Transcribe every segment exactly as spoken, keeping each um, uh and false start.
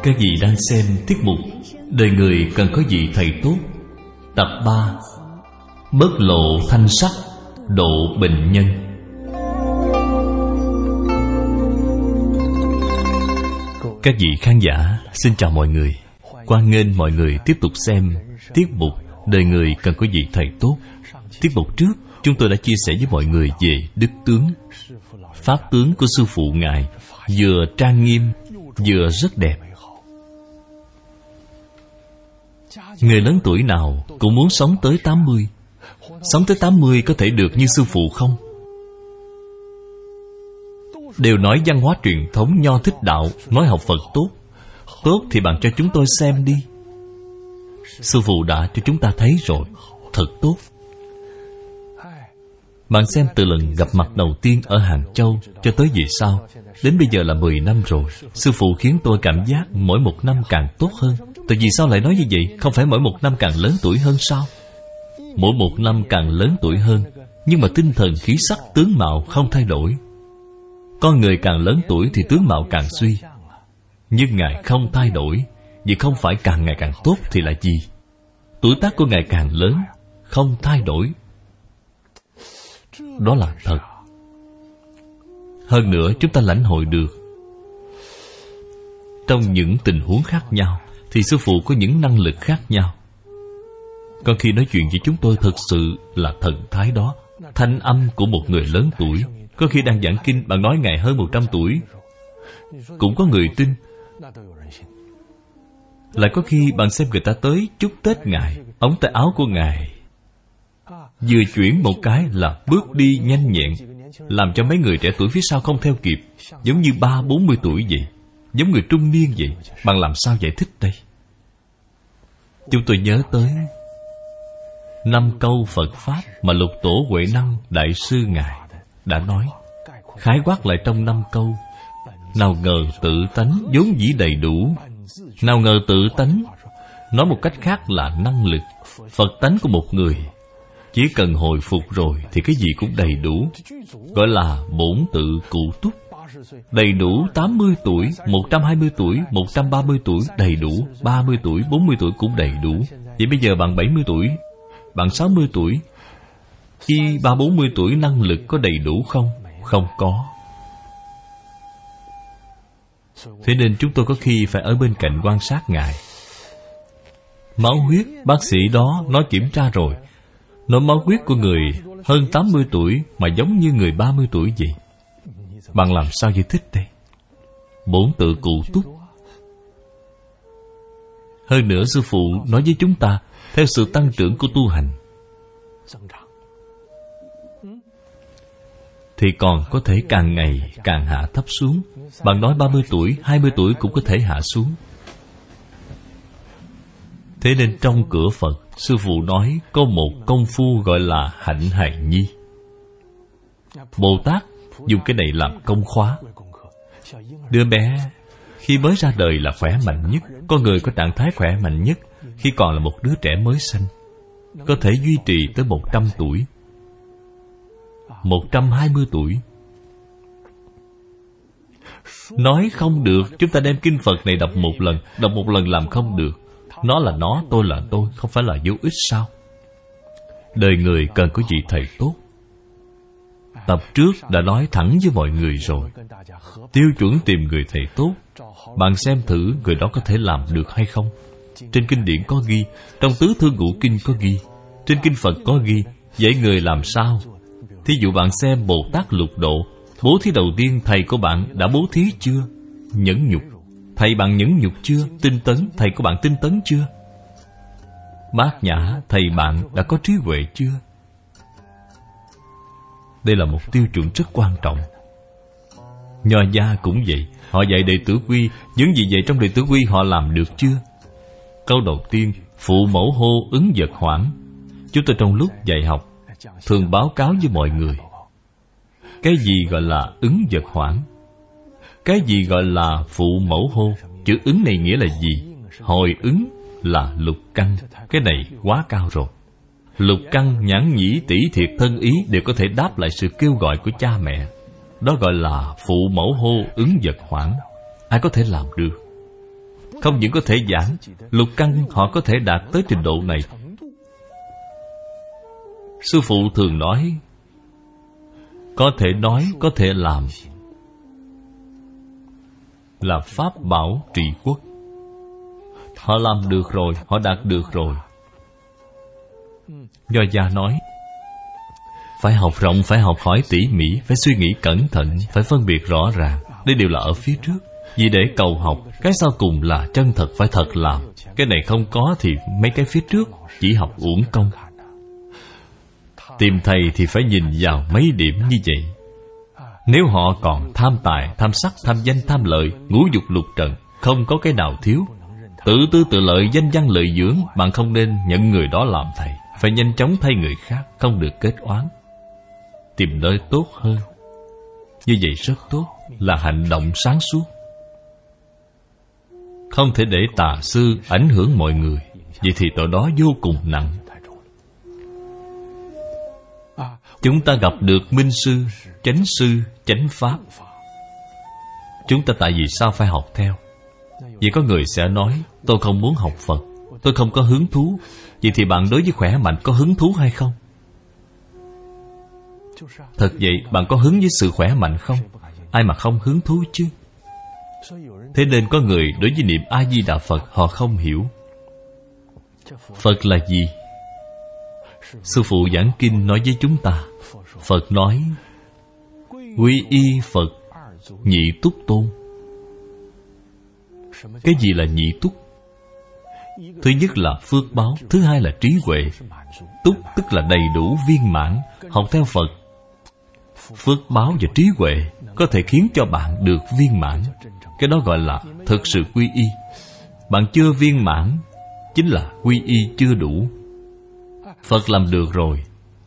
Các vị đang xem tiết mục Đời người cần có vị thầy tốt, tập ba, Bất lộ thanh sắc, độ bệnh nhân. Các vị khán giả, xin chào mọi người. Hoan nghênh mọi người tiếp tục xem tiết mục Đời người cần có vị thầy tốt. Tiết mục trước, chúng tôi đã chia sẻ với mọi người về đức tướng. Pháp tướng của sư phụ Ngài vừa trang nghiêm, vừa rất đẹp. Người lớn tuổi nào cũng muốn sống tới tám mươi. Sống tới tám mươi có thể được như sư phụ không? Đều nói văn hóa truyền thống Nho thích đạo, nói học Phật tốt. Tốt thì bạn cho chúng tôi xem đi. Sư phụ đã cho chúng ta thấy rồi, thật tốt. Bạn xem từ lần gặp mặt đầu tiên ở Hàng Châu cho tới về sau, đến bây giờ là mười năm rồi. Sư phụ khiến tôi cảm giác mỗi một năm càng tốt hơn. Tại vì sao lại nói như vậy? Không phải mỗi một năm càng lớn tuổi hơn sao? Mỗi một năm càng lớn tuổi hơn, nhưng mà tinh thần khí sắc tướng mạo không thay đổi. Con người càng lớn tuổi thì tướng mạo càng suy. Nhưng Ngài không thay đổi. Vì không phải càng ngày càng tốt thì là gì? Tuổi tác của Ngài càng lớn, không thay đổi. Đó là thật. Hơn nữa chúng ta lãnh hội được, trong những tình huống khác nhau thì sư phụ có những năng lực khác nhau. Còn khi nói chuyện với chúng tôi thật sự là thần thái đó. Thanh âm của một người lớn tuổi. Có khi đang giảng kinh, bạn nói Ngài hơn một trăm tuổi, cũng có người tin. Lại có khi bạn xem người ta tới chúc Tết Ngài, ống tay áo của Ngài vừa chuyển một cái là bước đi nhanh nhẹn, làm cho mấy người trẻ tuổi phía sau không theo kịp. Giống như ba bốn mươi tuổi vậy, giống người trung niên vậy. Bạn làm sao giải thích đây? Chúng tôi nhớ tới năm câu Phật Pháp mà Lục Tổ Huệ Năng Đại sư Ngài đã nói. Khái quát lại trong năm câu: nào ngờ tự tánh vốn dĩ đầy đủ. Nào ngờ tự tánh, nói một cách khác là năng lực. Phật tánh của một người chỉ cần hồi phục rồi thì cái gì cũng đầy đủ, gọi là bổn tự cụ túc. Đầy đủ tám mươi tuổi, một trăm hai mươi tuổi, một trăm ba mươi tuổi đầy đủ, ba mươi tuổi, bốn mươi tuổi cũng đầy đủ. Vậy bây giờ bạn bảy mươi tuổi, bạn sáu mươi tuổi, khi ba bốn mươi tuổi năng lực có đầy đủ không? Không có. Thế nên chúng tôi có khi phải ở bên cạnh quan sát Ngài. Máu huyết, bác sĩ đó nói kiểm tra rồi, nói máu huyết của người hơn tám mươi tuổi mà giống như người ba mươi tuổi vậy. Bạn làm sao giải thích đây? Bổn tự cụ túc. Hơn nữa sư phụ nói với chúng ta, theo sự tăng trưởng của tu hành thì còn có thể càng ngày càng hạ thấp xuống. Bạn nói ba mươi tuổi, hai mươi tuổi cũng có thể hạ xuống. Thế nên trong cửa Phật, sư phụ nói có một công phu gọi là hạnh hài nhi. Bồ Tát dùng cái này làm công khóa. Đứa bé khi mới ra đời là khỏe mạnh nhất. Con người có trạng thái khỏe mạnh nhất khi còn là một đứa trẻ mới sanh, có thể duy trì tới một trăm tuổi, một trăm hai mươi tuổi. Nói không được, chúng ta đem kinh Phật này đọc một lần, đọc một lần làm không được. Nó là nó, tôi là tôi, không phải là vô ích sao? Đời người cần có vị thầy tốt. Tập trước đã nói thẳng với mọi người rồi. Tiêu chuẩn tìm người thầy tốt, bạn xem thử người đó có thể làm được hay không. Trên kinh điển có ghi, trong Tứ Thư Ngũ Kinh có ghi, trên kinh Phật có ghi, dạy người làm sao. Thí dụ bạn xem Bồ Tát Lục Độ, bố thí đầu tiên thầy của bạn đã bố thí chưa? Nhẫn nhục. Thầy bạn nhẫn nhục chưa? Tinh tấn. Thầy của bạn tinh tấn chưa? Bát Nhã, thầy bạn đã có trí huệ chưa? Đây là một tiêu chuẩn rất quan trọng. Nho gia cũng vậy. Họ dạy đệ tử quy, những gì dạy trong đệ tử quy họ làm được chưa? Câu đầu tiên, phụ mẫu hô ứng vật hoảng. Chúng tôi trong lúc dạy học thường báo cáo với mọi người, cái gì gọi là ứng vật hoảng? Cái gì gọi là phụ mẫu hô? Chữ ứng này nghĩa là gì? Hồi ứng là lục căn. Cái này quá cao rồi. Lục căn, nhãn nhĩ, tỷ thiệt, thân ý đều có thể đáp lại sự kêu gọi của cha mẹ. Đó gọi là phụ mẫu hô ứng vật hoảng. Ai có thể làm được? không những có thể giảng, lục căn họ có thể đạt tới trình độ này. Sư phụ thường nói, có thể nói, có thể làm, là pháp bảo trị quốc. Họ làm được rồi, họ đạt được rồi. Nho gia nói, phải học rộng, phải học hỏi tỉ mỉ, phải suy nghĩ cẩn thận, phải phân biệt rõ ràng. Đây đều là ở phía trước. Vì để cầu học, cái sau cùng là chân thật, phải thật làm. Cái này không có thì mấy cái phía trước chỉ học uổng công. Tìm thầy thì phải nhìn vào mấy điểm như vậy. Nếu họ còn tham tài, tham sắc, tham danh, tham lợi, ngũ dục lục trần, không có cái nào thiếu, tự tư tự lợi, danh văn lợi dưỡng, bạn không nên nhận người đó làm thầy. Phải nhanh chóng thay người khác, không được kết oán, tìm nơi tốt hơn. Như vậy rất tốt, là hành động sáng suốt. Không thể để tà sư ảnh hưởng mọi người. Vậy thì tội đó vô cùng nặng. Chúng ta gặp được minh sư, chánh sư, chánh pháp. Chúng ta tại vì sao phải học theo? Vậy có người sẽ nói, tôi không muốn học Phật, tôi không có hứng thú. Vậy thì bạn đối với khỏe mạnh có hứng thú hay không? Thật vậy, bạn có hứng với sự khỏe mạnh không? Ai mà không hứng thú chứ? Thế nên có người đối với niệm A-di-đà Phật họ không hiểu. Phật là gì? Sư phụ giảng kinh nói với chúng ta, Phật nói, quy y Phật, nhị túc tôn. Cái gì là nhị túc? Thứ nhất là phước báo, thứ hai là trí huệ. Túc tức là đầy đủ viên mãn. Học theo Phật, phước báo và trí huệ có thể khiến cho bạn được viên mãn. Cái đó gọi là thực sự quy y. Bạn chưa viên mãn, chính là quy y chưa đủ. Phật làm được rồi,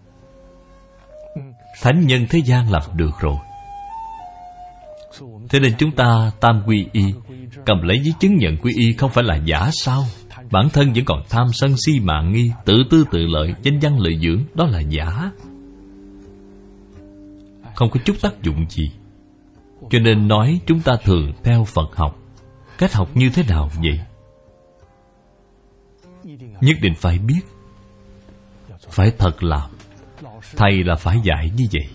thánh nhân thế gian làm được rồi. Thế nên chúng ta tam quy y, cầm lấy giấy chứng nhận quy y không phải là giả sao? Bản thân vẫn còn tham sân si mạng nghi, tự tư tự lợi, danh văn lợi dưỡng, đó là giả, không có chút tác dụng gì. Cho nên nói chúng ta thường theo Phật học. Cách học như thế nào vậy? Nhất định phải biết, phải thật làm. Thầy là phải dạy như vậy.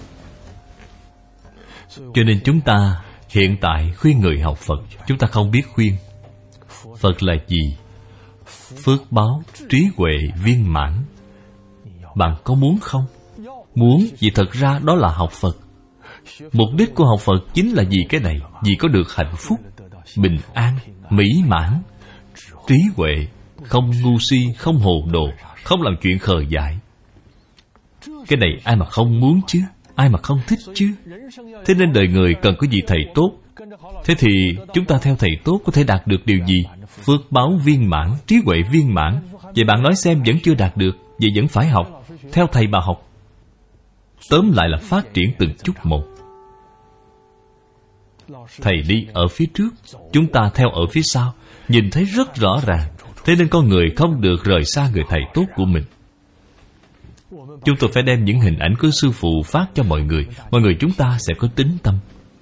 Cho nên chúng ta hiện tại khuyên người học Phật, chúng ta không biết khuyên. Phật là gì? Phước báo, trí huệ, viên mãn. Bạn có muốn không? Muốn, vì thật ra đó là học Phật. Mục đích của học Phật chính là vì cái này, vì có được hạnh phúc, bình an, mỹ mãn, trí huệ, không ngu si, không hồ đồ, không làm chuyện khờ dại. Cái này ai mà không muốn chứ? Ai mà không thích chứ? Thế nên đời người cần có gì thầy tốt. Thế thì chúng ta theo thầy tốt có thể đạt được điều gì? Phước báo viên mãn, trí huệ viên mãn. Vậy bạn nói xem vẫn chưa đạt được, vậy vẫn phải học. Theo thầy bà học. Tóm lại là phát triển từng chút một. Thầy đi ở phía trước, chúng ta theo ở phía sau, nhìn thấy rất rõ ràng. Thế nên con người không được rời xa người thầy tốt của mình. Chúng tôi phải đem những hình ảnh của sư phụ phát cho mọi người. Mọi người chúng ta sẽ có tín tâm.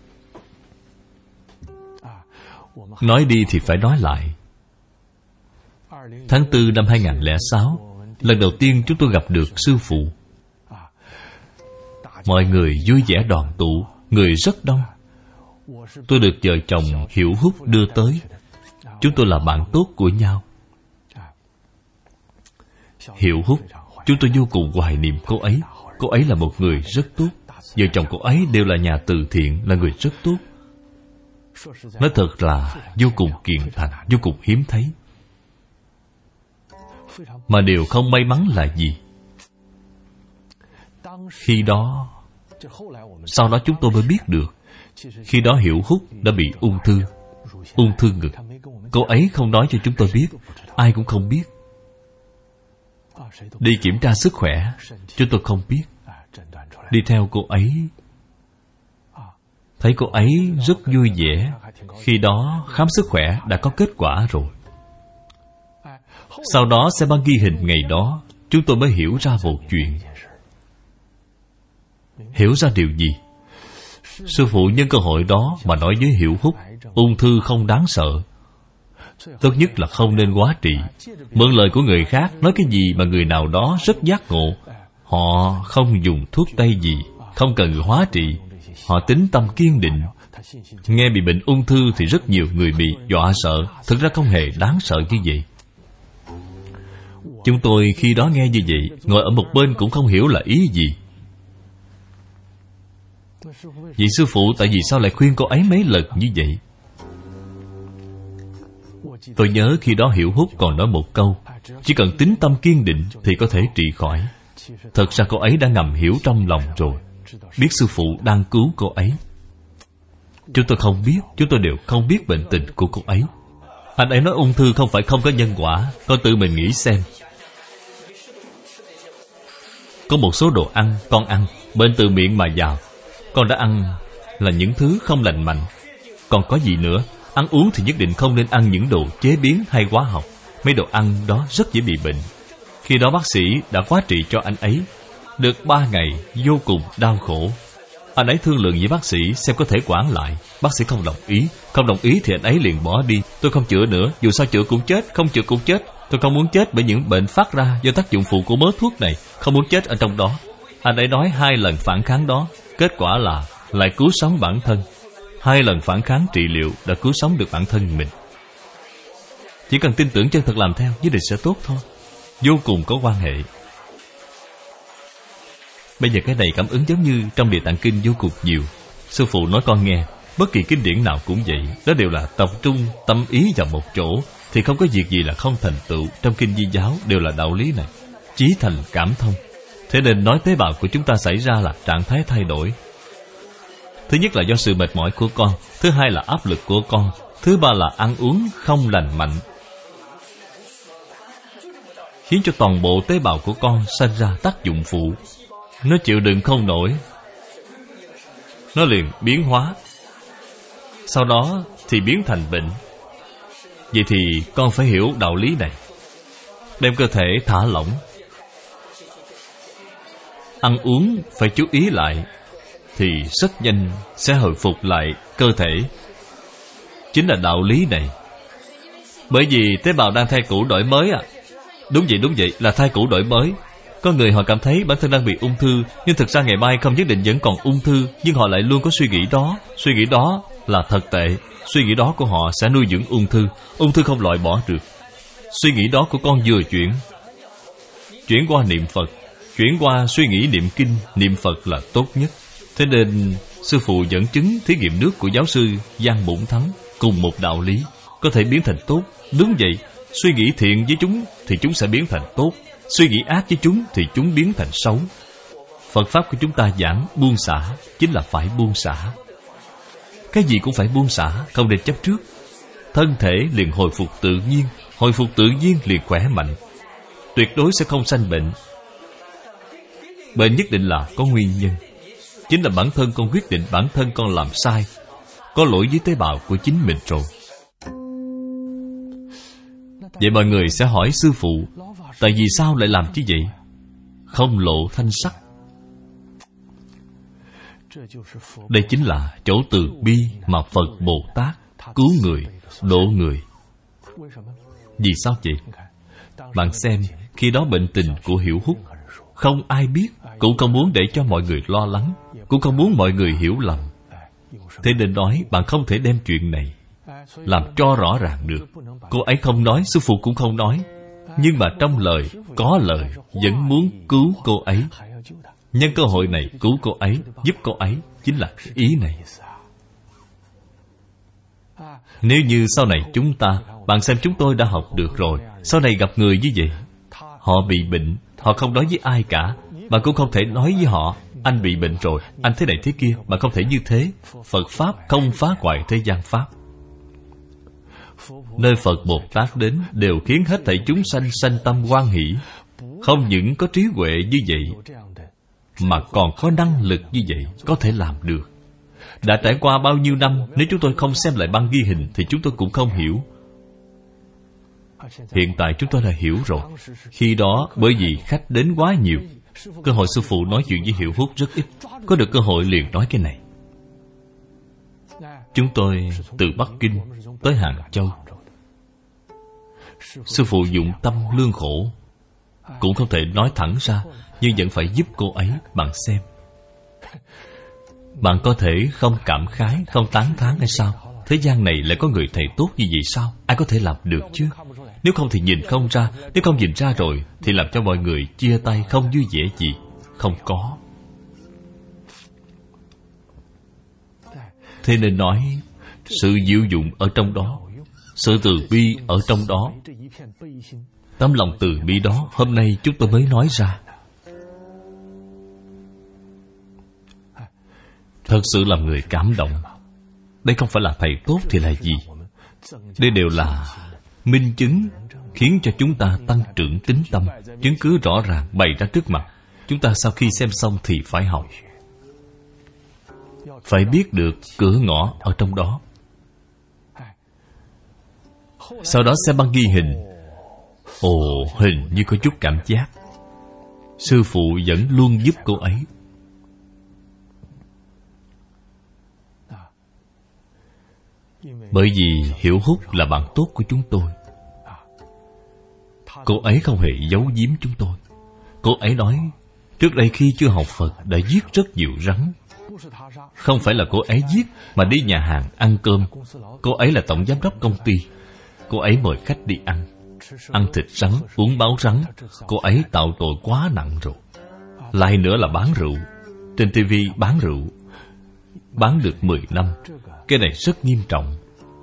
Nói đi thì phải nói lại. Tháng tư năm hai nghìn lẻ sáu, lần đầu tiên chúng tôi gặp được sư phụ. Mọi người vui vẻ đoàn tụ, người rất đông. Tôi được vợ chồng Hiểu Húc đưa tới. Chúng tôi là bạn tốt của nhau. Hiểu Húc, chúng tôi vô cùng hoài niệm cô ấy. Cô ấy là một người rất tốt. Vợ chồng cô ấy đều là nhà từ thiện, là người rất tốt. Nói thật là vô cùng kiền thành, vô cùng hiếm thấy. Mà điều không may mắn là gì? Khi đó, sau đó chúng tôi mới biết được, khi đó Hiểu Húc đã bị ung thư, ung thư ngực. Cô ấy không nói cho chúng tôi biết, ai cũng không biết. Đi kiểm tra sức khỏe, chúng tôi không biết. Đi theo cô ấy, thấy cô ấy rất vui vẻ. Khi đó khám sức khỏe đã có kết quả rồi. Sau đó xem băng ghi hình ngày đó, chúng tôi mới hiểu ra một chuyện. Hiểu ra điều gì? Sư phụ nhân cơ hội đó mà nói với Hiểu Húc, ung thư không đáng sợ. Tốt nhất là không nên quá trị. Mượn lời của người khác nói cái gì mà người nào đó rất giác ngộ. Họ không dùng thuốc tây gì, không cần hóa trị. Họ tín tâm kiên định. Nghe bị bệnh ung thư thì rất nhiều người bị dọa sợ. Thực ra không hề đáng sợ như vậy. Chúng tôi khi đó nghe như vậy, ngồi ở một bên cũng không hiểu là ý gì. Vị sư phụ tại vì sao lại khuyên cô ấy mấy lần như vậy? Tôi nhớ khi đó Hiểu Hút còn nói một câu: chỉ cần tín tâm kiên định thì có thể trị khỏi. Thật ra cô ấy đã ngầm hiểu trong lòng rồi, biết sư phụ đang cứu cô ấy. Chúng tôi không biết, chúng tôi đều không biết bệnh tình của cô ấy. Anh ấy nói ung thư không phải không có nhân quả. Con tự mình nghĩ xem. Có một số đồ ăn con ăn, bệnh từ miệng mà vào. Con đã ăn là những thứ không lành mạnh. Còn có gì nữa? Ăn uống thì nhất định không nên ăn những đồ chế biến hay hóa học. Mấy đồ ăn đó rất dễ bị bệnh. Khi đó bác sĩ đã hóa trị cho anh ấy. Được ba ngày vô cùng đau khổ. Anh ấy thương lượng với bác sĩ xem có thể quản lại. Bác sĩ không đồng ý. Không đồng ý thì anh ấy liền bỏ đi. Tôi không chữa nữa, dù sao chữa cũng chết, không chữa cũng chết. Tôi không muốn chết bởi những bệnh phát ra do tác dụng phụ của mớ thuốc này. Không muốn chết ở trong đó. Anh ấy nói hai lần phản kháng đó, kết quả là lại cứu sống bản thân. Hai lần phản kháng trị liệu đã cứu sống được bản thân mình. Chỉ cần tin tưởng chân thật làm theo, nhất định sẽ tốt thôi. Vô cùng có quan hệ. Bây giờ cái này cảm ứng giống như trong Địa Tạng Kinh vô cùng nhiều. Sư phụ nói con nghe, bất kỳ kinh điển nào cũng vậy. Đó đều là tập trung tâm ý vào một chỗ, thì không có việc gì là không thành tựu. Trong kinh Di giáo đều là đạo lý này. Chí thành cảm thông. Thế nên nói tế bào của chúng ta xảy ra là trạng thái thay đổi. Thứ nhất là do sự mệt mỏi của con. Thứ hai là áp lực của con. Thứ ba là ăn uống không lành mạnh, khiến cho toàn bộ tế bào của con sinh ra tác dụng phụ. Nó chịu đựng không nổi, nó liền biến hóa. Sau đó thì biến thành bệnh. Vậy thì con phải hiểu đạo lý này. Đem cơ thể thả lỏng. Ăn uống phải chú ý lại, thì rất nhanh sẽ hồi phục lại cơ thể. Chính là đạo lý này. Bởi vì tế bào đang thay cũ đổi mới à. Đúng vậy, đúng vậy, là thay cũ đổi mới. Có người họ cảm thấy bản thân đang bị ung thư, nhưng thực ra ngày mai không nhất định vẫn còn ung thư. Nhưng họ lại luôn có suy nghĩ đó. Suy nghĩ đó là thật tệ. Suy nghĩ đó của họ sẽ nuôi dưỡng ung thư. Ung thư không loại bỏ được. Suy nghĩ đó của con vừa chuyển Chuyển qua niệm Phật, chuyển qua suy nghĩ niệm kinh, niệm Phật là tốt nhất. Thế nên sư phụ dẫn chứng thí nghiệm nước của giáo sư Giang Bổn Thắng, cùng một đạo lý, có thể biến thành tốt. Đúng vậy, suy nghĩ thiện với chúng thì chúng sẽ biến thành tốt. Suy nghĩ ác với chúng thì chúng biến thành xấu. Phật Pháp của chúng ta giảng buông xả, chính là phải buông xả. Cái gì cũng phải buông xả, không nên chấp trước. Thân thể liền hồi phục tự nhiên, hồi phục tự nhiên liền khỏe mạnh. Tuyệt đối sẽ không sanh bệnh. Bệnh nhất định là có nguyên nhân. Chính là bản thân con quyết định bản thân con làm sai, có lỗi với tế bào của chính mình rồi. Vậy mọi người sẽ hỏi sư phụ, tại vì sao lại làm như vậy? Không lộ thanh sắc. Đây chính là chỗ từ bi mà Phật Bồ Tát cứu người, độ người. Vì sao vậy? Bạn xem, khi đó bệnh tình của Hiểu Hút, không ai biết, cũng không muốn để cho mọi người lo lắng, cũng không muốn mọi người hiểu lầm. Thế nên nói bạn không thể đem chuyện này làm cho rõ ràng được. Cô ấy không nói, sư phụ cũng không nói, nhưng mà trong lời có lời vẫn muốn cứu cô ấy. Nhân cơ hội này cứu cô ấy, giúp cô ấy, chính là ý này. Nếu như sau này chúng ta, bạn xem chúng tôi đã học được rồi, sau này gặp người như vậy, họ bị bệnh, họ không nói với ai cả, bạn cũng không thể nói với họ, anh bị bệnh rồi, anh thế này thế kia. Bạn không thể như thế. Phật Pháp không phá hoại thế gian Pháp. Nơi Phật Bồ Tát đến đều khiến hết thảy chúng sanh sanh tâm hoan hỷ. Không những có trí huệ như vậy, mà còn có năng lực như vậy, có thể làm được. Đã trải qua bao nhiêu năm, nếu chúng tôi không xem lại băng ghi hình thì chúng tôi cũng không hiểu. Hiện tại chúng tôi đã hiểu rồi. Khi đó bởi vì khách đến quá nhiều, cơ hội sư phụ nói chuyện với Hiểu Hút rất ít. Có được cơ hội liền nói cái này. Chúng tôi từ Bắc Kinh tới Hàng Châu, sư phụ dụng tâm lương khổ, cũng không thể nói thẳng ra, nhưng vẫn phải giúp cô ấy. Bạn xem, bạn có thể không cảm khái, không tán thán hay sao? Thế gian này lại có người thầy tốt như vậy sao? Ai có thể làm được chứ? Nếu không thì nhìn không ra. Nếu không nhìn ra rồi thì làm cho mọi người chia tay không vui vẻ gì. Không có. Thế nên nói sự diệu dụng ở trong đó, sự từ bi ở trong đó. Tấm lòng từ bi đó hôm nay chúng tôi mới nói ra. Thật sự làm người cảm động. Đây không phải là thầy tốt thì là gì? Đây đều là minh chứng khiến cho chúng ta tăng trưởng tín tâm. Chứng cứ rõ ràng bày ra trước mặt. Chúng ta sau khi xem xong thì phải học, phải biết được cửa ngõ ở trong đó. Sau đó xem băng ghi hình. Ồ, hình như có chút cảm giác. Sư phụ vẫn luôn giúp cô ấy. Bởi vì Hiểu Hút là bạn tốt của chúng tôi. Cô ấy không hề giấu giếm chúng tôi. Cô ấy nói trước đây khi chưa học Phật đã giết rất nhiều rắn. Không phải là cô ấy giết, mà đi nhà hàng ăn cơm. Cô ấy là tổng giám đốc công ty. Cô ấy mời khách đi ăn, ăn thịt rắn, uống máu rắn. Cô ấy tạo tội quá nặng rồi. Lại nữa là bán rượu. Trên ti vi bán rượu, bán được mười năm. Cái này rất nghiêm trọng.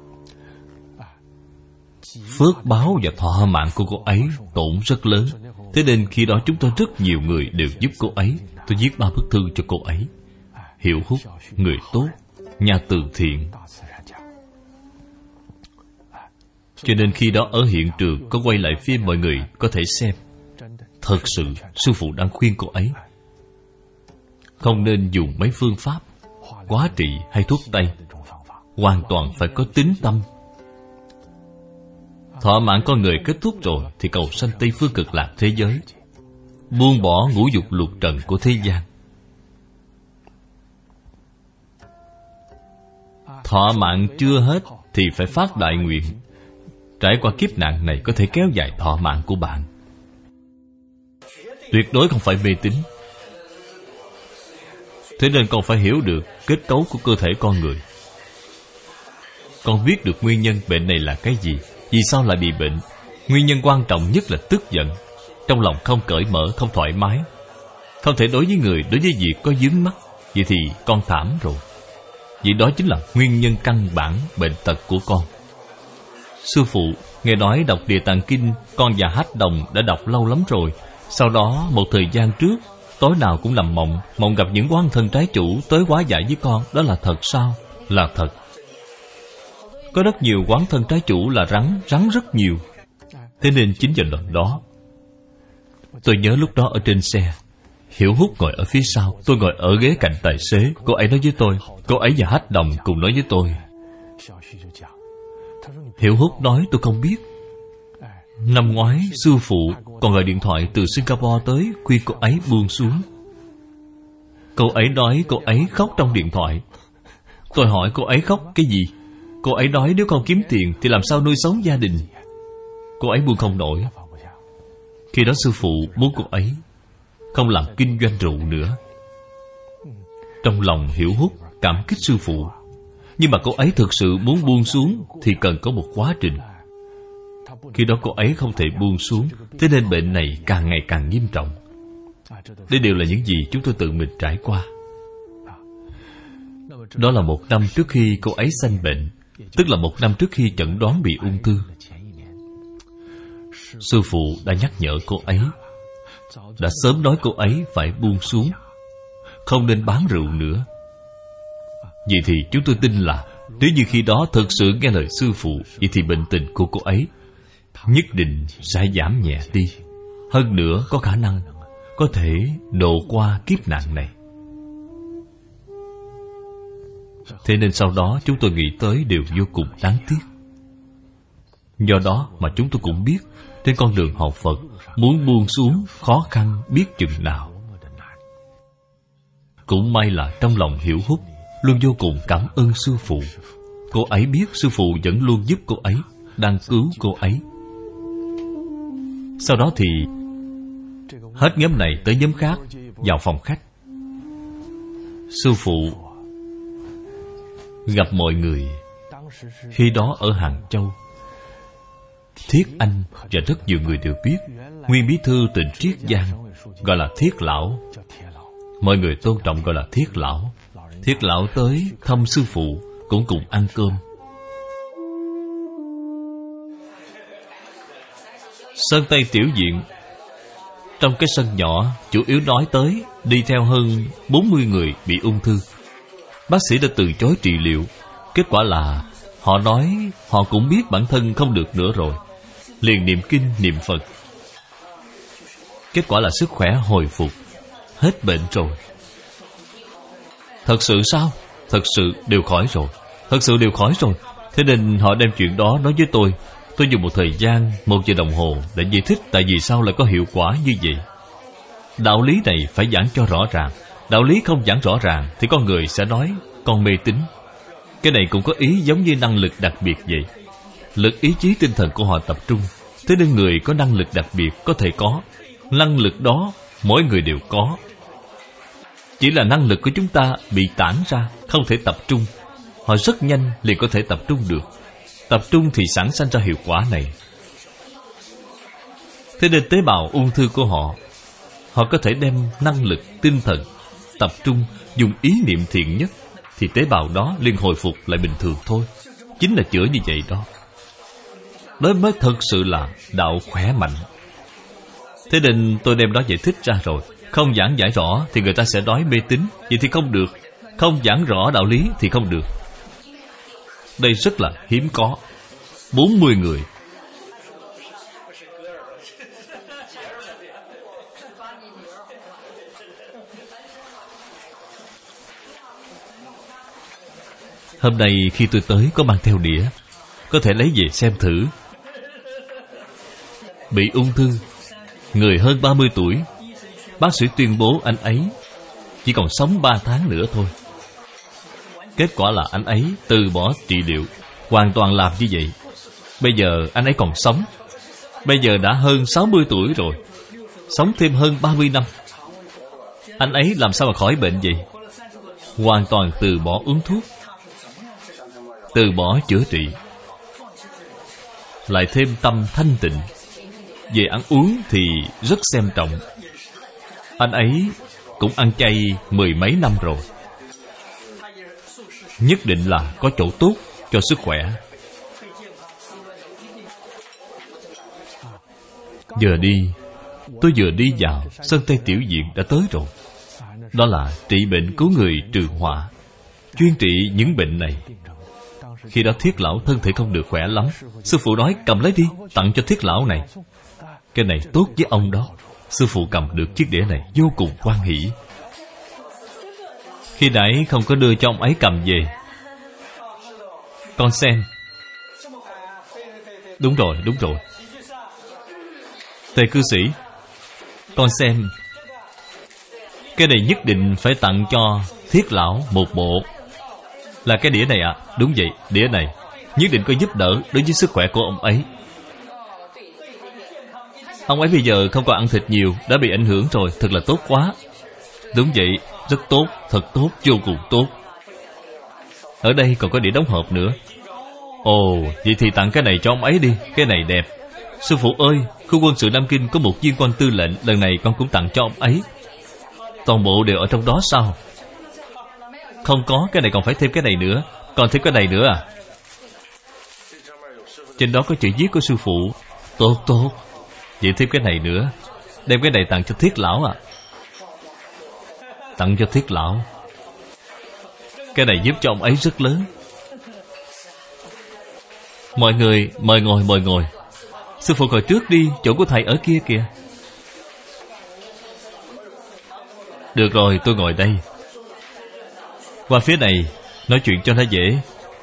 Phước báo và thọ mạng của cô ấy tổn rất lớn. Thế nên khi đó chúng tôi rất nhiều người đều giúp cô ấy. Tôi viết ba bức thư cho cô ấy. Hiểu Hút, người tốt, nhà từ thiện. Cho nên khi đó ở hiện trường có quay lại phim, mọi người có thể xem. Thật sự sư phụ đang khuyên cô ấy không nên dùng mấy phương pháp hóa trị hay thuốc tây. Hoàn toàn phải có tín tâm. Thọ mạng con người kết thúc rồi thì cầu sanh Tây phương cực lạc thế giới, buông bỏ ngũ dục lục trần của thế gian. Thọ mạng chưa hết thì phải phát đại nguyện. Trải qua kiếp nạn này có thể kéo dài thọ mạng của bạn. Tuyệt đối không phải mê tín. Thế nên con phải hiểu được kết cấu của cơ thể con người. Con biết được nguyên nhân bệnh này là cái gì, vì sao lại bị bệnh. Nguyên nhân quan trọng nhất là tức giận. Trong lòng không cởi mở, không thoải mái, không thể đối với người, đối với việc có vướng mắc. Vậy thì con thảm rồi. Vì đó chính là nguyên nhân căn bản bệnh tật của con. Sư phụ nghe nói đọc Địa Tạng Kinh, con và Hách Đồng đã đọc lâu lắm rồi. Sau đó một thời gian trước, tối nào cũng nằm mộng, mộng gặp những oán thân trái chủ tới hóa giải với con. Đó là thật sao? Là thật. Có rất nhiều oán thân trái chủ là rắn, rắn rất nhiều. Thế nên chính vào lần đó, tôi nhớ lúc đó ở trên xe, Hiểu Hút ngồi ở phía sau, tôi ngồi ở ghế cạnh tài xế. Cô ấy nói với tôi, cô ấy và Hách Đồng cùng nói với tôi. Hiểu Hút nói tôi không biết. Năm ngoái sư phụ còn gọi điện thoại từ Singapore tới khuyên cô ấy buông xuống. Cô ấy nói cô ấy khóc trong điện thoại. Tôi hỏi cô ấy khóc cái gì? Cô ấy nói nếu không kiếm tiền thì làm sao nuôi sống gia đình. Cô ấy buông không nổi. Khi đó sư phụ muốn cô ấy không làm kinh doanh rượu nữa. Trong lòng Hiểu Hút cảm kích sư phụ. Nhưng mà cô ấy thực sự muốn buông xuống thì cần có một quá trình. Khi đó cô ấy không thể buông xuống. Thế nên bệnh này càng ngày càng nghiêm trọng. Đây đều là những gì chúng tôi tự mình trải qua. Đó là một năm trước khi cô ấy sanh bệnh, tức là một năm trước khi chẩn đoán bị ung thư. Sư phụ đã nhắc nhở cô ấy, đã sớm nói cô ấy phải buông xuống, không nên bán rượu nữa. Vậy thì chúng tôi tin là nếu như khi đó thực sự nghe lời sư phụ, vậy thì bệnh tình của cô ấy nhất định sẽ giảm nhẹ đi. Hơn nữa có khả năng có thể độ qua kiếp nạn này. Thế nên sau đó chúng tôi nghĩ tới đều vô cùng đáng tiếc. Do đó mà chúng tôi cũng biết trên con đường học Phật, muốn buông xuống khó khăn biết chừng nào. Cũng may là trong lòng Hiểu Hút luôn vô cùng cảm ơn sư phụ. Cô ấy biết sư phụ vẫn luôn giúp cô ấy, đang cứu cô ấy. Sau đó thì hết nhóm này tới nhóm khác, vào phòng khách. Sư phụ gặp mọi người. Khi đó ở Hàng Châu, Thiết Anh và rất nhiều người đều biết nguyên bí thư tỉnh Triết Giang gọi là Thiết Lão. Mọi người tôn trọng gọi là Thiết Lão. Thiết Lão tới thăm sư phụ, cũng cùng ăn cơm. Sơn Tây Tiểu Viện, trong cái sân nhỏ, chủ yếu nói tới đi theo hơn bốn mươi người bị ung thư. Bác sĩ đã từ chối trị liệu. Kết quả là họ nói họ cũng biết bản thân không được nữa rồi, liền niệm kinh niệm Phật. Kết quả là sức khỏe hồi phục, hết bệnh rồi. Thật sự sao? Thật sự đều khỏi rồi. Thật sự đều khỏi rồi. Thế nên họ đem chuyện đó nói với tôi. Tôi dùng một thời gian, một giờ đồng hồ để giải thích tại vì sao lại có hiệu quả như vậy. Đạo lý này phải giảng cho rõ ràng. Đạo lý không giảng rõ ràng thì con người sẽ nói con mê tín. Cái này cũng có ý giống như năng lực đặc biệt vậy. Lực ý chí tinh thần của họ tập trung. Thế nên người có năng lực đặc biệt có thể có. Năng lực đó mỗi người đều có. Chỉ là năng lực của chúng ta bị tản ra, không thể tập trung. Họ rất nhanh liền có thể tập trung được. Tập trung thì sản sinh ra hiệu quả này. Thế nên tế bào ung thư của họ, họ có thể đem năng lực tinh thần tập trung, dùng ý niệm thiện nhất, thì tế bào đó liền hồi phục lại bình thường thôi. Chính là chữa như vậy đó. Đó mới thật sự là đạo khỏe mạnh. Thế nên tôi đem đó giải thích ra rồi. Không giảng giải rõ thì người ta sẽ nói mê tín. Vậy thì không được. Không giảng rõ đạo lý thì không được. Đây rất là hiếm có. Bốn mươi người. Hôm nay khi tôi tới có mang theo đĩa, có thể lấy về xem thử. Bị ung thư, người hơn ba mươi tuổi. Bác sĩ tuyên bố anh ấy chỉ còn sống ba tháng nữa thôi. Kết quả là anh ấy từ bỏ trị liệu, hoàn toàn làm như vậy. Bây giờ anh ấy còn sống. Bây giờ đã hơn sáu mươi tuổi rồi, sống thêm hơn ba mươi năm. Anh ấy làm sao mà khỏi bệnh vậy? Hoàn toàn từ bỏ uống thuốc, từ bỏ chữa trị, lại thêm tâm thanh tịnh. Về ăn uống thì rất xem trọng. Anh ấy cũng ăn chay mười mấy năm rồi. Nhất định là có chỗ tốt cho sức khỏe. Vừa đi, tôi vừa đi vào Sơn Tây Tiểu Viện đã tới rồi. Đó là trị bệnh cứu người Trường Họa, chuyên trị những bệnh này. Khi đó Thiết Lão thân thể không được khỏe lắm. Sư phụ nói cầm lấy đi, tặng cho Thiết Lão này. Cái này tốt với ông đó. Sư phụ cầm được chiếc đĩa này vô cùng hoan hỉ. Khi nãy không có đưa cho ông ấy cầm về. Con xem. Đúng rồi, đúng rồi. Thầy cư sĩ, con xem. Cái này nhất định phải tặng cho Thiết Lão một bộ. Là cái đĩa này ạ? À? Đúng vậy, đĩa này nhất định có giúp đỡ đối với sức khỏe của ông ấy. Ông ấy bây giờ không còn ăn thịt nhiều, đã bị ảnh hưởng rồi, thật là tốt quá. Đúng vậy, rất tốt, thật tốt, vô cùng tốt. Ở đây còn có đĩa đóng hộp nữa. Ồ, vậy thì tặng cái này cho ông ấy đi. Cái này đẹp. Sư phụ ơi, khu quân sự Nam Kinh có một viên quan tư lệnh, lần này con cũng tặng cho ông ấy. Toàn bộ đều ở trong đó sao? Không có, cái này còn phải thêm cái này nữa. Còn thêm cái này nữa à? Trên đó có chữ viết của sư phụ. Tốt tốt. Vậy thêm cái này nữa. Đem cái này tặng cho Thiết Lão à. Tặng cho Thiết Lão. Cái này giúp cho ông ấy rất lớn. Mọi người, mời ngồi, mời ngồi. Sư phụ ngồi trước đi, chỗ của thầy ở kia kìa. Được rồi, tôi ngồi đây. Qua phía này, nói chuyện cho nó dễ.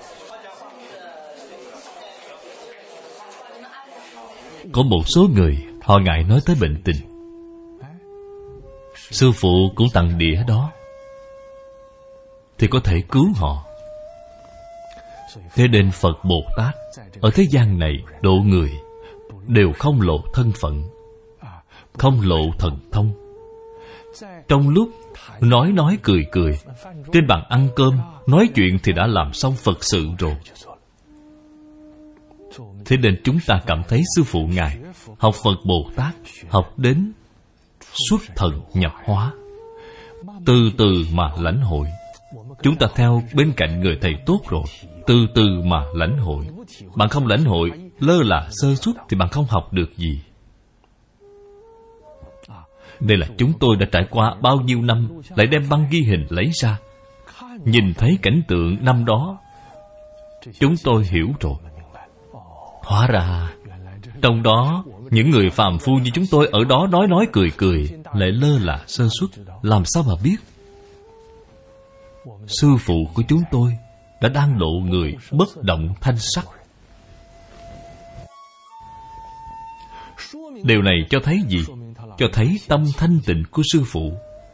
Có một số người, họ ngại nói tới bệnh tình. Sư phụ cũng tặng đĩa đó, thì có thể cứu họ. Thế nên Phật Bồ Tát ở thế gian này độ người đều không lộ thân phận. không lộ thần thông. Trong lúc nói nói cười cười, trên bàn ăn cơm, nói chuyện thì đã làm xong Phật sự rồi. Thế nên chúng ta cảm thấy sư phụ Ngài học Phật Bồ Tát, học đến xuất thần nhập hóa, từ từ mà lãnh hội. Chúng ta theo bên cạnh người thầy tốt rồi, từ từ mà lãnh hội. Bạn không lãnh hội, lơ là sơ suất thì bạn không học được gì. Đây là chúng tôi đã trải qua bao nhiêu năm, lại đem băng ghi hình lấy ra. Nhìn thấy cảnh tượng năm đó, chúng tôi hiểu rồi. Hóa ra trong đó những người phàm phu như chúng tôi ở đó nói nói cười cười, lại lơ là sơ suất, làm sao mà biết? Sư phụ của chúng tôi đã đang độ người bất động thanh sắc. Điều này cho thấy gì? Cho thấy tâm thanh tịnh của sư phụ.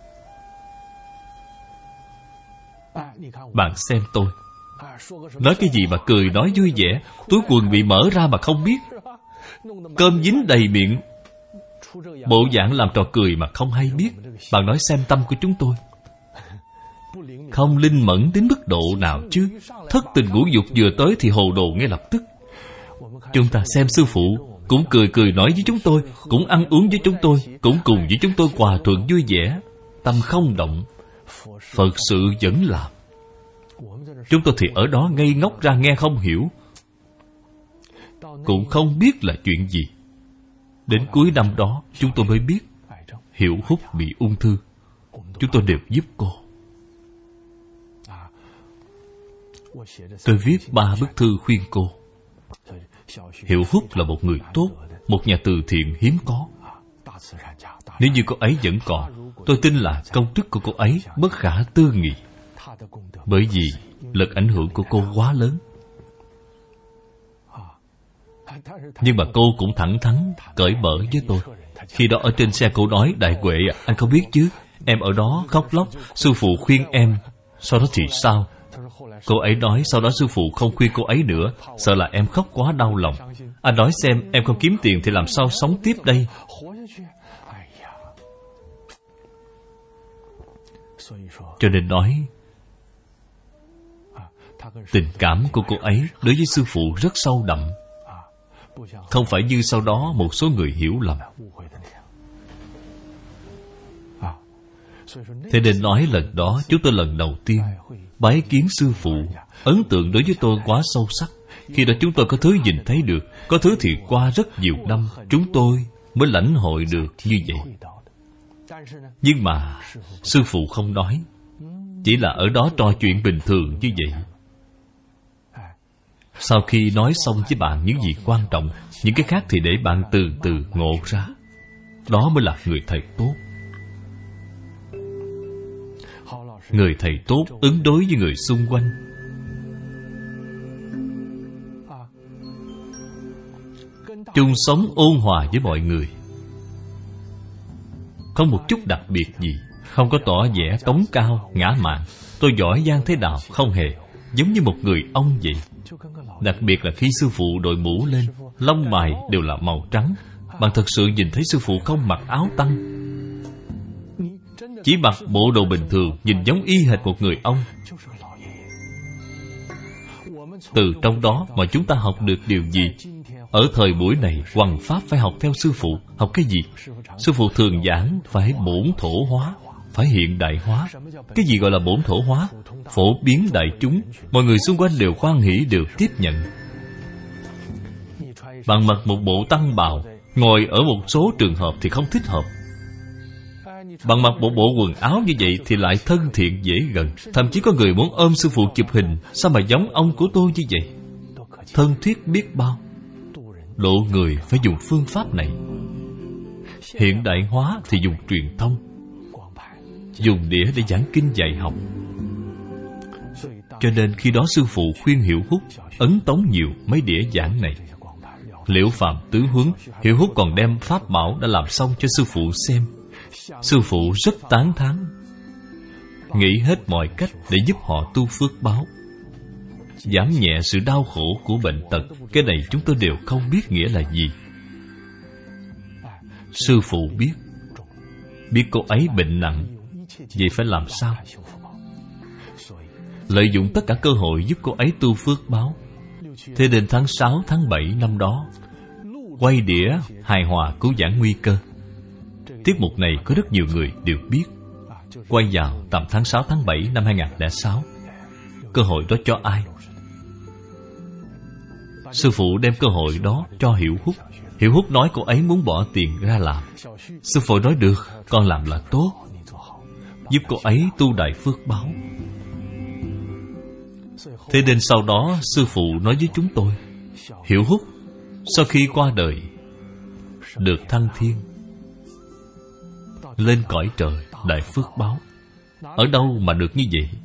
Bạn xem tôi, nói cái gì mà cười nói vui vẻ, túi quần bị mở ra mà không biết, cơm dính đầy miệng, bộ dạng làm trò cười mà không hay biết. Bạn nói xem tâm của chúng tôi không linh mẫn đến mức độ nào chứ? Thất tình ngũ dục vừa tới thì hồ đồ ngay lập tức. Chúng ta xem sư phụ cũng cười cười nói với chúng tôi, cũng ăn uống với chúng tôi, cũng cùng với chúng tôi hòa thuận vui vẻ, tâm không động, Phật sự vẫn làm. Chúng tôi thì ở đó ngây ngốc ra nghe không hiểu, cũng không biết là chuyện gì. Đến cuối năm đó chúng tôi mới biết Hiểu Hút bị ung thư. Chúng tôi đều giúp cô. Tôi viết ba bức thư khuyên cô. Hiểu Hút là một người tốt, một nhà từ thiện hiếm có. Nếu như cô ấy vẫn còn, tôi tin là công đức của cô ấy bất khả tư nghị. Bởi vì lực ảnh hưởng của cô quá lớn. Nhưng mà cô cũng thẳng thắn, cởi mở với tôi. Khi đó ở trên xe cô nói, Đại Huệ à, anh không biết chứ, em ở đó khóc lóc, sư phụ khuyên em. Sau đó thì sao? Cô ấy nói sau đó sư phụ không khuyên cô ấy nữa, sợ là em khóc quá đau lòng. Anh nói xem, em không kiếm tiền thì làm sao sống tiếp đây? Cho nên nói, tình cảm của cô ấy đối với sư phụ rất sâu đậm, không phải như sau đó một số người hiểu lầm. Thế nên nói lần đó chúng tôi lần đầu tiên bái kiến sư phụ, ấn tượng đối với tôi quá sâu sắc. Khi đó chúng tôi có thứ nhìn thấy được, có thứ thì qua rất nhiều năm chúng tôi mới lãnh hội được như vậy. Nhưng mà sư phụ không nói, chỉ là ở đó trò chuyện bình thường như vậy. Sau khi nói xong với bạn những gì quan trọng, những cái khác thì để bạn từ từ ngộ ra. Đó mới là người thầy tốt. Người thầy tốt ứng đối với người xung quanh. Chung sống ôn hòa với mọi người, không một chút đặc biệt gì, không có tỏ vẻ cống cao, ngã mạn. Tôi giỏi giang thế nào, không hề. Giống như một người ông vậy. Đặc biệt là khi sư phụ đội mũ lên, lông mày đều là màu trắng. Bạn thật sự nhìn thấy sư phụ không mặc áo tăng, chỉ mặc bộ đồ bình thường, nhìn giống y hệt một người ông. Từ trong đó mà chúng ta học được điều gì? Ở thời buổi này, hoằng pháp phải học theo sư phụ. Học cái gì? Sư phụ thường giảng phải bổn thổ hóa, phải hiện đại hóa. Cái gì gọi là bổn thổ hóa? Phổ biến đại chúng, mọi người xung quanh đều hoan hỷ, đều tiếp nhận. Bạn mặc một bộ tăng bào, ngồi ở một số trường hợp thì không thích hợp. Bạn mặc một bộ quần áo như vậy thì lại thân thiện dễ gần. Thậm chí có người muốn ôm sư phụ chụp hình. Sao mà giống ông của tôi như vậy? Thân thiết biết bao. Độ người phải dùng phương pháp này. Hiện đại hóa thì dùng truyền thông, dùng đĩa để giảng kinh dạy học. Cho nên khi đó sư phụ khuyên Hiểu Hút ấn tống nhiều mấy đĩa giảng này. Liễu Phàm tứ huấn, Hiểu Hút còn đem pháp bảo đã làm xong cho sư phụ xem. Sư phụ rất tán thán, nghĩ hết mọi cách để giúp họ tu phước báo, giảm nhẹ sự đau khổ của bệnh tật. Cái này chúng tôi đều không biết nghĩa là gì. Sư phụ biết, biết cô ấy bệnh nặng, vậy phải làm sao? Lợi dụng tất cả cơ hội giúp cô ấy tu phước báo. Thế đến tháng sáu, tháng bảy năm đó, quay đĩa hài hòa cứu vãn nguy cơ. Tiết mục này có rất nhiều người đều biết. Quay vào tầm tháng sáu, tháng bảy năm hai nghìn không trăm lẻ sáu. Cơ hội đó cho ai? Sư phụ đem cơ hội đó cho Hiểu Húc. Hiểu Húc nói cô ấy muốn bỏ tiền ra làm. Sư phụ nói được, con làm là tốt, giúp cô ấy tu đại phước báo. Thế nên sau đó sư phụ nói với chúng tôi, Hiểu Húc sau khi qua đời được thăng thiên, lên cõi trời đại phước báo. Ở đâu mà được như vậy?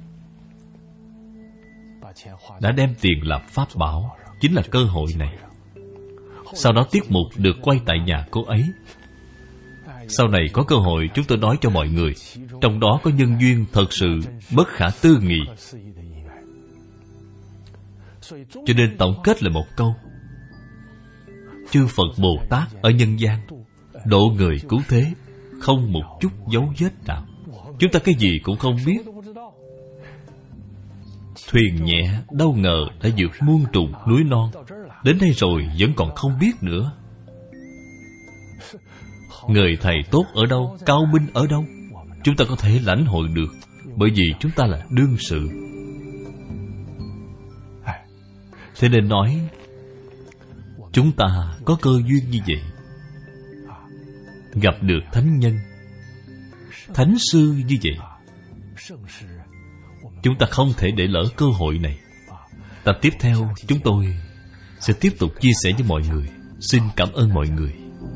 Đã đem tiền làm pháp bảo, chính là cơ hội này. Sau đó tiết mục được quay tại nhà cô ấy. Sau này có cơ hội chúng tôi nói cho mọi người, trong đó có nhân duyên thật sự bất khả tư nghị. Cho nên tổng kết là một câu: chư Phật Bồ Tát ở nhân gian độ người cứu thế, không một chút dấu vết nào. Chúng ta cái gì cũng không biết. Thuyền nhẹ đâu ngờ đã vượt muôn trùng núi non, đến đây rồi vẫn còn không biết nữa. Người thầy tốt ở đâu, cao minh ở đâu, chúng ta có thể lãnh hội được, bởi vì chúng ta là đương sự. Thế nên nói, chúng ta có cơ duyên như vậy, gặp được thánh nhân, thánh sư như vậy, chúng ta không thể để lỡ cơ hội này. Tập tiếp theo chúng tôi sẽ tiếp tục chia sẻ với mọi người. Xin cảm ơn mọi người.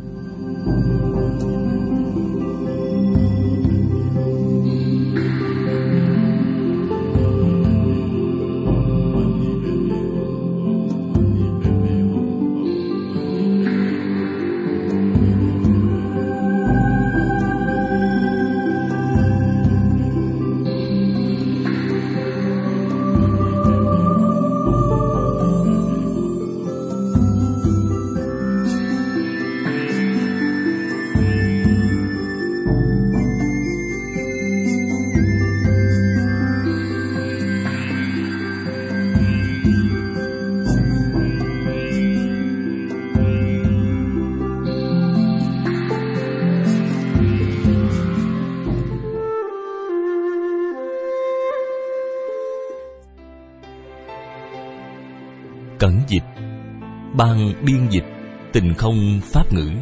Cẩn dịch, ban biên dịch Tình Không Pháp Ngữ.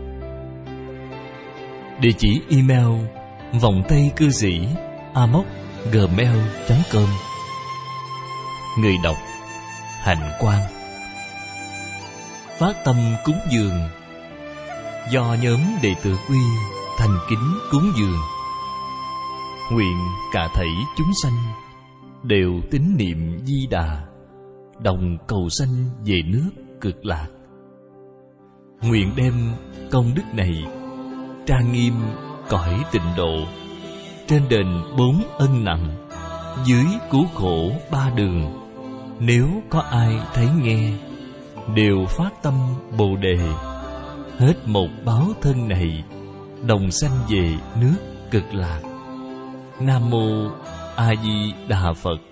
Địa chỉ email vòng tay cư sĩ a m o c gmail chấm com. Người đọc Hạnh Quang. Phát tâm cúng dường do nhóm đệ tử Quy thành kính cúng dường. Nguyện cả thảy chúng sanh đều tín niệm Di Đà, đồng cầu sanh về nước Cực Lạc. Nguyện đem công đức này trang nghiêm cõi tịnh độ, trên đền bốn ân nặng, dưới cứu khổ ba đường. Nếu có ai thấy nghe, đều phát tâm Bồ Đề, hết một báo thân này, đồng sanh về nước Cực Lạc. Nam mô A Di Đà Phật.